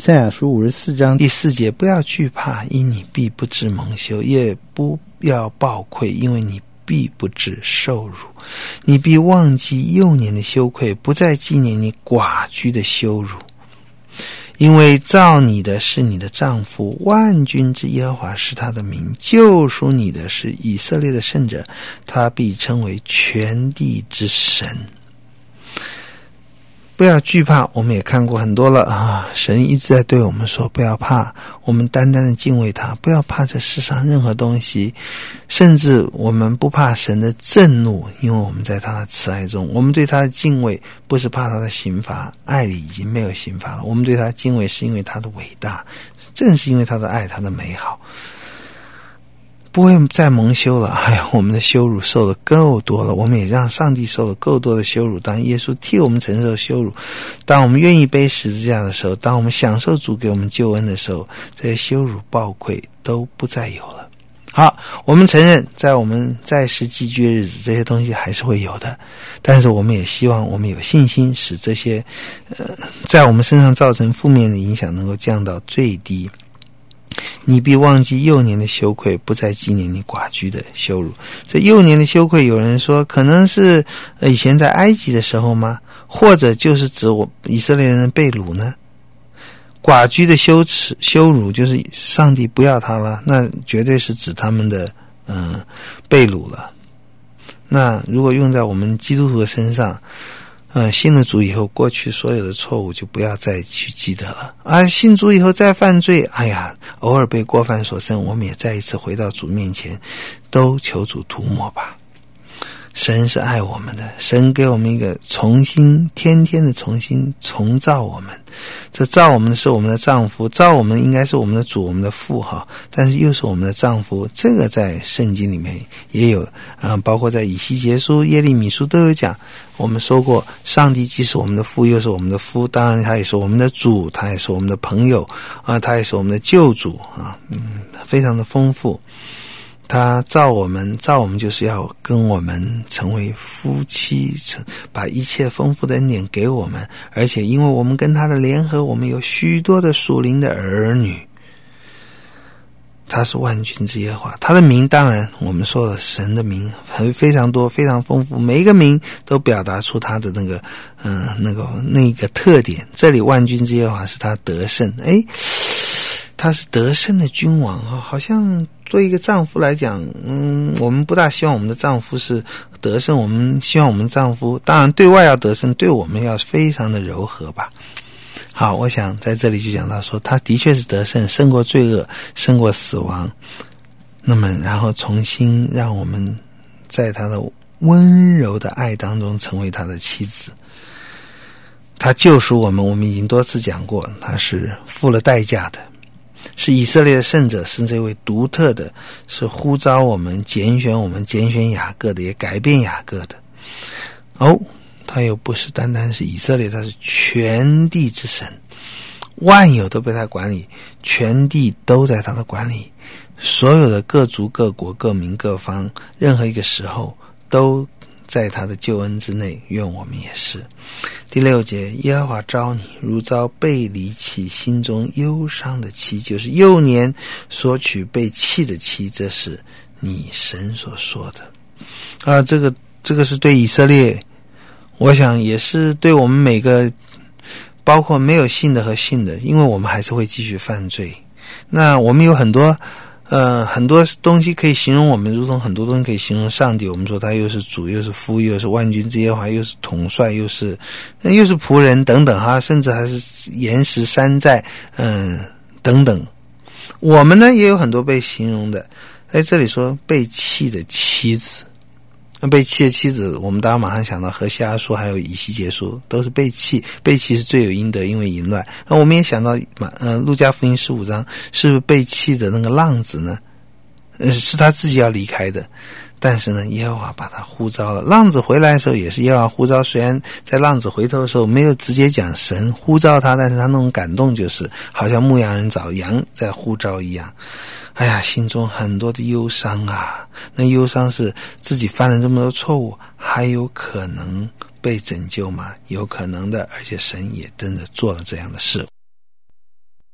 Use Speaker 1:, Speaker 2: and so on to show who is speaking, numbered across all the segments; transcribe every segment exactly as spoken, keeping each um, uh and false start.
Speaker 1: 赛亚书五十四章
Speaker 2: 第四节，不要惧怕，因你必不致蒙羞，也不要抱愧，因为你必不致受辱。你必忘记幼年的羞愧，不再纪念你寡居的羞辱。因为造你的是你的丈夫，万军之耶和华是他的名，救赎你的是以色列的圣者，他必称为全地之神。不要惧怕，我们也看过很多了啊！神一直在对我们说，不要怕，我们单单的敬畏他，不要怕这世上任何东西，甚至我们不怕神的震怒，因为我们在他的慈爱中。我们对他的敬畏不是怕他的刑罚，爱里已经没有刑罚了，我们对他的敬畏是因为他的伟大，正是因为他的爱，他的美好，不会再蒙羞了。哎呀，我们的羞辱受了够多了，我们也让上帝受了够多的羞辱。当耶稣替我们承受羞辱，当我们愿意背十字架的时候，当我们享受主给我们救恩的时候，这些羞辱暴愧都不再有了。好，我们承认在我们在世寄居日子，这些东西还是会有的，但是我们也希望我们有信心，使这些呃在我们身上造成负面的影响能够降到最低。你必忘记幼年的羞愧，不再纪念你寡居的羞辱。这幼年的羞愧，有人说可能是呃以前在埃及的时候吗？或者就是指我以色列人被掳呢？寡居的羞耻羞辱就是上帝不要他了，那绝对是指他们的嗯、呃、被掳了。那如果用在我们基督徒的身上，呃，信了主以后，过去所有的错误就不要再去记得了。而信主以后再犯罪，哎呀，偶尔被过犯所胜，我们也再一次回到主面前，都求主涂抹吧。神是爱我们的，神给我们一个重新天天的重新重造我们。这造我们的是我们的丈夫，造我们应该是我们的主，我们的父哈，但是又是我们的丈夫。这个在圣经里面也有啊，包括在以西结书、耶利米书都有讲。我们说过，上帝既是我们的父，又是我们的夫，当然他也是我们的主，他也是我们的朋友啊，他也是我们的救主啊，嗯，非常的丰富。他造我们，造我们就是要跟我们成为夫妻，把一切丰富的恩典给我们，而且因为我们跟他的联合，我们有许多的属灵的儿女。他是万军之耶和华，他的名当然我们说了，神的名很非常多，非常丰富，每一个名都表达出他的那个嗯、呃、那个那个特点。这里万军之耶和华是他得胜，诶他是得胜的君王啊，好像作为一个丈夫来讲，嗯，我们不大希望我们的丈夫是得胜，我们希望我们丈夫当然对外要得胜，对我们要非常的柔和吧。好，我想在这里就讲到说，他的确是得胜，胜过罪恶，胜过死亡。那么然后重新让我们在他的温柔的爱当中成为他的妻子。他救赎我们，我们已经多次讲过，他是付了代价的，是以色列的圣者，是这位独特的，是呼召我们、拣选我们、拣选雅各的，也改变雅各的。哦，他又不是单单是以色列，他是全地之神，万有都被他管理，全地都在他的管理，所有的各族各国各民各方，任何一个时候都在他的救恩之内，愿我们也是。第六节，耶和华召你如召被离弃心中忧伤的妻，就是幼年所娶被弃的妻，这是你神所说的啊。这个这个是对以色列，我想也是对我们每个，包括没有信的和信的，因为我们还是会继续犯罪。那我们有很多呃，很多东西可以形容我们，如同很多东西可以形容上帝。我们说他又是主，又是父，又是万军之耶和华，又是统帅，又是又是仆人等等哈，甚至还是岩石山寨，嗯，等等。我们呢也有很多被形容的，在这里说被弃的妻子。被弃的妻子，我们大家马上想到何西阿书还有以西结书，都是被弃，被弃是罪有应得，因为淫乱。那我们也想到呃路加福音十五章，是不是被弃的那个浪子呢？呃是他自己要离开的，但是呢耶和华把他呼召了。浪子回来的时候也是耶和华呼召，虽然在浪子回头的时候没有直接讲神呼召他，但是他那种感动就是好像牧羊人找羊在呼召一样。哎呀，心中很多的忧伤啊，那忧伤是自己犯了这么多错误，还有可能被拯救吗？有可能的，而且神也真的做了这样的事。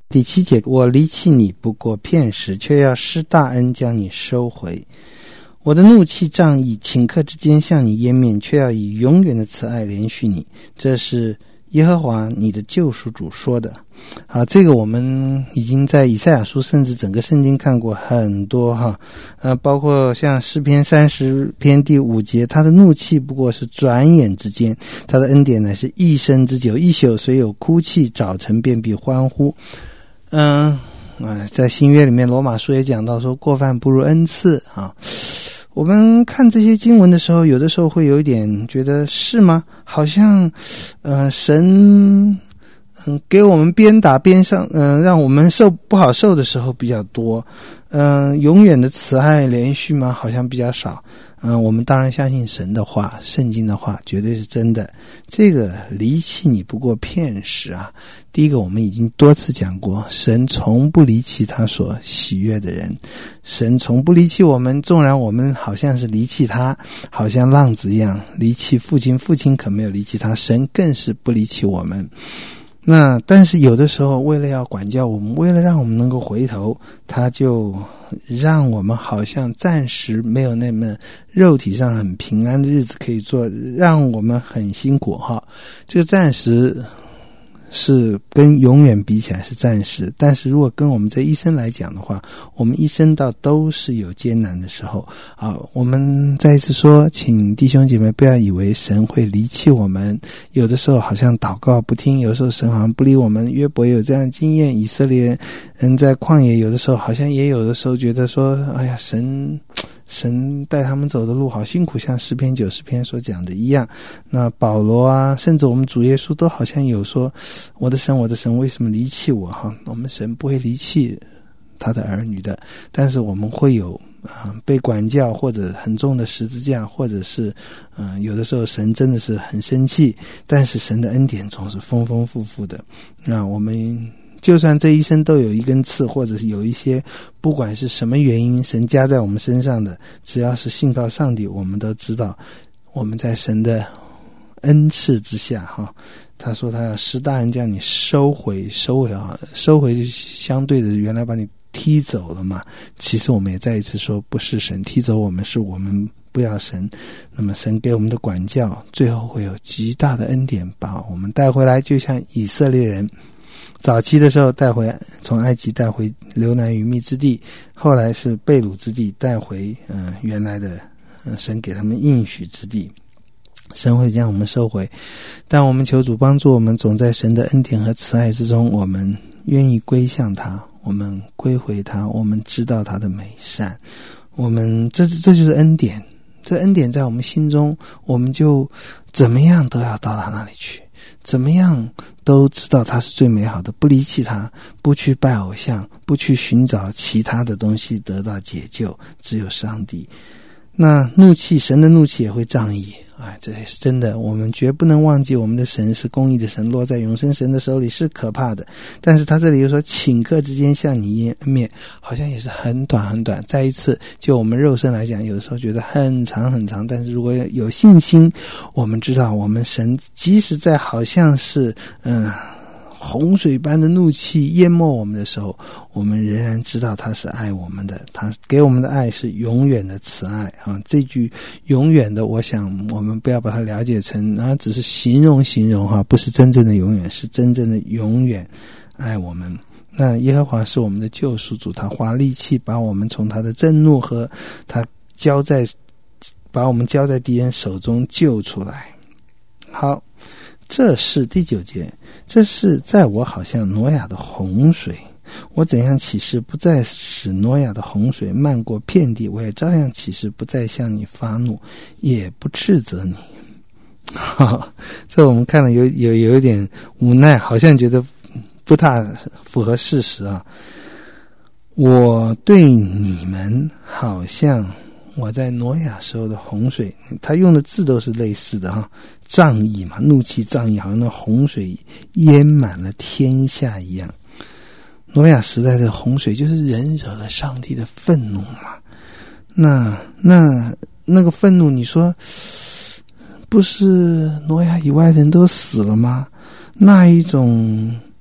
Speaker 1: 第七节，我离弃你不过片时，却要施大恩将你收回。我的怒气仗义，顷刻之间向你湮灭，却要以永远的慈爱连续你。这是耶和华你的救赎主说的。好，这个我们已经在以赛亚书甚至整个圣经看过很多哈，呃，包括像诗篇三十篇第五节，他的怒气不过是转眼之间，他的恩典乃是一生之久，一宿虽有哭泣，早晨便必欢呼。嗯啊，在新约里面罗马书也讲到说，过犯不如恩赐啊。我们看这些经文的时候，有的时候会有一点觉得是吗？好像呃神嗯给我们鞭打鞭伤，嗯、呃、让我们受不好受的时候比较多，嗯、呃、永远的慈爱连续吗？好像比较少。嗯、呃、我们当然相信神的话，圣经的话绝对是真的。这个离弃你不过片时啊，第一个我们已经多次讲过，神从不离弃他所喜悦的人，神从不离弃我们，纵然我们好像是离弃他，好像浪子一样离弃父亲，父亲可没有离弃他，神更是不离弃我们。那但是有的时候为了要管教我们，为了让我们能够回头，他就让我们好像暂时没有那么肉体上很平安的日子可以做，让我们很辛苦哈。这个暂时是跟永远比起来是暂时，但是如果跟我们这一生来讲的话，我们一生到都是有艰难的时候啊。我们再一次说，请弟兄姐妹不要以为神会离弃我们，有的时候好像祷告不听，有时候神好像不理我们。约伯也有这样的经验，以色列人在旷野有的时候好像也有的时候觉得说，哎呀，神神带他们走的路好辛苦，像诗篇九十篇所讲的一样。那保罗啊，甚至我们主耶稣都好像有说，我的神我的神为什么离弃我哈？我们神不会离弃他的儿女的，但是我们会有啊、呃、被管教，或者很重的十字架，或者是嗯、呃、有的时候神真的是很生气，但是神的恩典总是丰丰富富的。那我们就算这一生都有一根刺，或者是有一些不管是什么原因神加在我们身上的，只要是信靠上帝，我们都知道我们在神的恩赐之下哈。他说他要施大恩将你收回，收回啊，收回相对的原来把你踢走了嘛。其实我们也再一次说，不是神踢走我们，是我们不要神。那么神给我们的管教，最后会有极大的恩典把我们带回来，就像以色列人早期的时候带回，从埃及带回流奶与蜜之地，后来是被掳之地带回嗯、呃、原来的、呃、神给他们应许之地。神会将我们收回，但我们求主帮助我们，总在神的恩典和慈爱之中，我们愿意归向他，我们归回他，我们知道他的美善，我们这这就是恩典。这恩典在我们心中，我们就怎么样都要到他那里去，怎么样都知道他是最美好的，不离弃他，不去拜偶像，不去寻找其他的东西得到解救，只有上帝。那怒气，神的怒气也会仗义，哎，这也是真的。我们绝不能忘记，我们的神是公义的神，落在永生神的手里是可怕的。但是他这里又说，顷刻之间向你湮灭，好像也是很短很短。再一次，就我们肉身来讲，有的时候觉得很长很长，但是如果有信心，我们知道我们神即使在好像是嗯洪水般的怒气淹没我们的时候，我们仍然知道他是爱我们的，他给我们的爱是永远的慈爱啊！这句永远的，我想我们不要把它了解成啊，只是形容形容哈，不是真正的永远，是真正的永远爱我们。那耶和华是我们的救赎主，他花力气把我们从他的震怒和他交在把我们交在敌人手中救出来。好，这是第九节，这是在我好像挪亚的洪水，我怎样起誓不再使挪亚的洪水漫过遍地，我也照样起誓不再向你发怒，也不斥责你。这我们看了有有有一点无奈，好像觉得不太符合事实啊。我对你们好像我在挪亚时候的洪水，他用的字都是类似的哈，仗义嘛，怒气仗义，好像那洪水淹满了天下一样。挪亚时代的洪水就是人惹了上帝的愤怒嘛。那那那个愤怒，你说不是挪亚以外的人都死了吗？那一种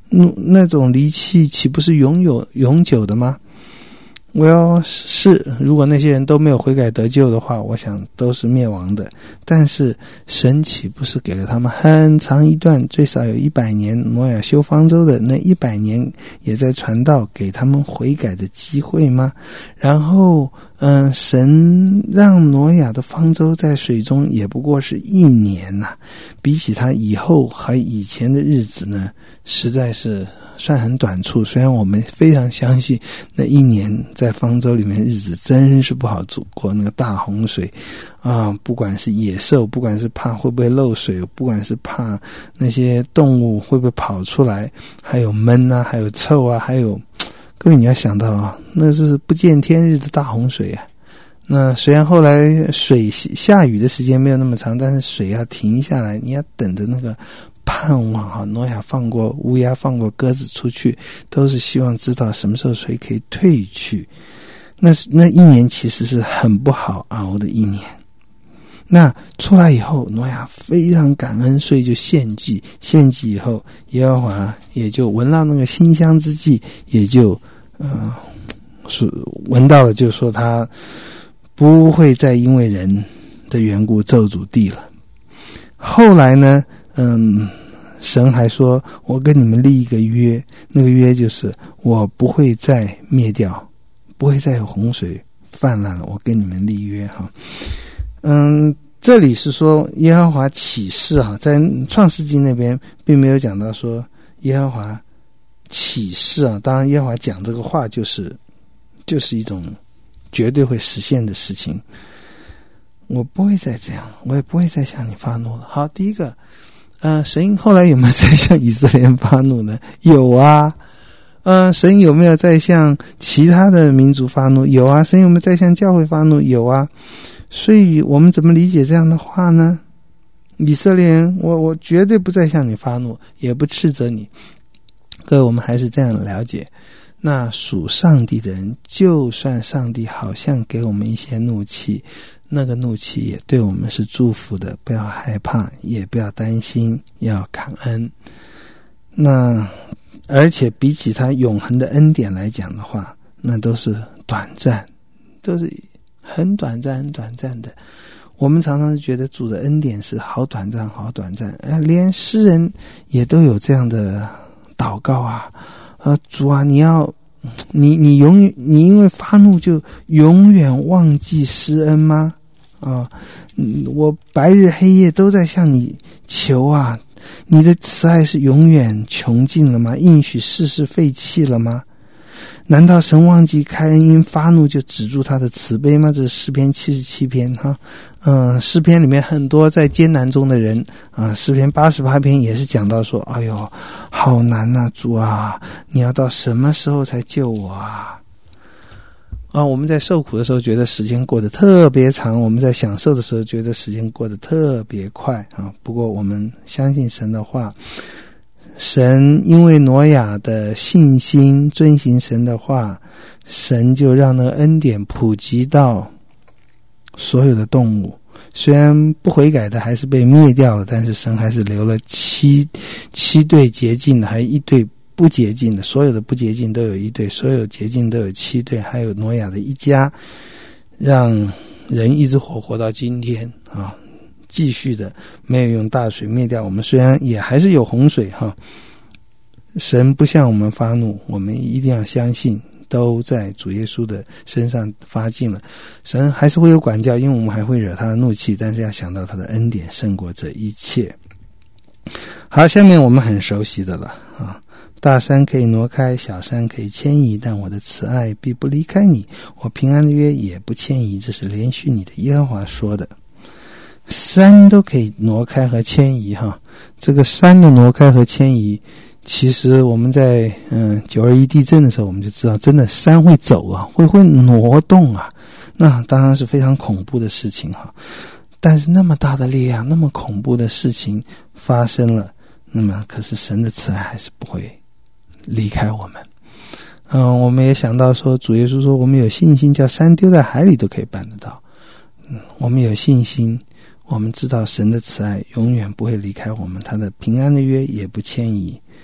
Speaker 1: 那那种离弃岂不是永有永久的吗？我要是如果那些人都没有悔改得救的话，我想都是灭亡的。但是神岂不是给了他们很长一段，最少有一百年，挪亚修方舟的那一百年也在传道，给他们悔改的机会吗？然后嗯、呃，神让挪亚的方舟在水中也不过是一年呐、啊，比起他以后和以前的日子呢，实在是算很短促。虽然我们非常相信那一年在方舟里面日子真是不好过，那个大洪水啊，不管是野兽，不管是怕会不会漏水，不管是怕那些动物会不会跑出来，还有闷啊，还有臭啊，还有各位你要想到啊，那是不见天日的大洪水啊。那虽然后来水下雨的时间没有那么长，但是水要停下来，你要等着那个盼望哈，挪亚放过乌鸦，放过鸽子出去，都是希望知道什么时候水可以退去。那那一年其实是很不好熬的一年。那出来以后，挪亚非常感恩，所以就献祭。献祭以后，耶和华也就闻到那个馨香之祭，也就呃是闻到了，就说他不会再因为人的缘故咒诅地了。后来呢，嗯，神还说，我跟你们立一个约，那个约就是我不会再灭掉，不会再有洪水泛滥了，我跟你们立约哈。嗯，这里是说耶和华启示啊，在创世纪那边并没有讲到说耶和华启示啊，当然耶和华讲这个话就是就是一种绝对会实现的事情。我不会再这样，我也不会再向你发怒了。好，第一个呃，神后来有没有再向以色列人发怒呢？有啊。呃，神有没有再向其他的民族发怒？有啊。神有没有再向教会发怒？有啊。所以我们怎么理解这样的话呢？以色列人，我我绝对不再向你发怒，也不斥责你。各位，我们还是这样了解，那属上帝的人，就算上帝好像给我们一些怒气，那个怒气也对我们是祝福的，不要害怕，也不要担心，要感恩。那而且比起他永恒的恩典来讲的话，那都是短暂，都是很短暂很短暂的。我们常常觉得主的恩典是好短暂好短暂，呃，连诗人也都有这样的祷告啊，呃，主啊，你要你你永远你因为发怒就永远忘记施恩吗？啊，嗯，我白日黑夜都在向你求啊，你的慈爱是永远穷尽了吗？应许世事废弃了吗？难道神忘记开恩，因发怒就止住他的慈悲吗？这是诗篇七十七篇哈，嗯、呃，诗篇里面很多在艰难中的人啊，诗篇八十八篇也是讲到说，哎呦，好难啊，主啊，你要到什么时候才救我啊？啊，我们在受苦的时候觉得时间过得特别长，我们在享受的时候觉得时间过得特别快啊。不过我们相信神的话。神因为挪亚的信心遵行神的话，神就让那个恩典普及到所有的动物。虽然不悔改的还是被灭掉了，但是神还是留了七七对洁净的，还有一对不洁净的，所有的不洁净都有一对，所有洁净都有七对，还有挪亚的一家，让人一直活活到今天啊。继续的没有用大水灭掉我们，虽然也还是有洪水哈。神不向我们发怒，我们一定要相信都在主耶稣的身上发尽了。神还是会有管教，因为我们还会惹他的怒气，但是要想到他的恩典胜过这一切。好，下面我们很熟悉的了啊，大山可以挪开，小山可以迁移，但我的慈爱必不离开你，我平安的约也不迁移，这是连续你的耶和华说的。山都可以挪开和迁移哈，这个山的挪开和迁移，其实我们在嗯九二一地震的时候我们就知道，真的山会走啊，会会挪动啊，那当然是非常恐怖的事情哈。但是那么大的力量，那么恐怖的事情发生了，那么可是神的慈爱还是不会离开我们。嗯，我们也想到说，主耶稣说我们有信心，叫山丢在海里都可以办得到。嗯，我们有信心。我们知道神的慈爱永远不会离开我们，他的平安的约也不迁移，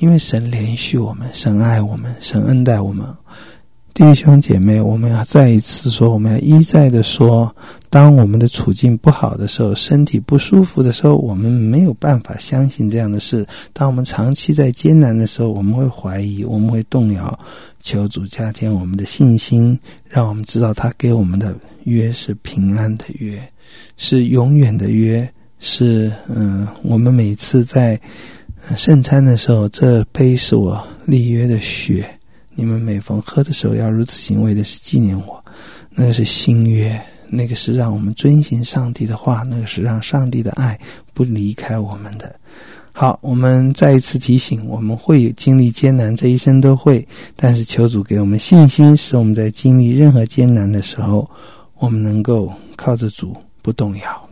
Speaker 1: 因为神怜恤我们，神爱我们，神恩待我们。弟兄姐妹，我们要再一次说，我们要一再的说，当我们的处境不好的时候，身体不舒服的时候，我们没有办法相信这样的事。当我们长期在艰难的时候，我们会怀疑，我们会动摇。求主加添我们的信心，让我们知道他给我们的约是平安的约，是永远的约，是嗯，我们每次在圣餐的时候，这杯是我立约的血，你们每逢喝的时候要如此行，为的是纪念我。那个是新约，那个是让我们遵行上帝的话，那个是让上帝的爱不离开我们的。好，我们再一次提醒，我们会经历艰难，这一生都会，但是求主给我们信心，使我们在经历任何艰难的时候，我们能够靠着主不动摇。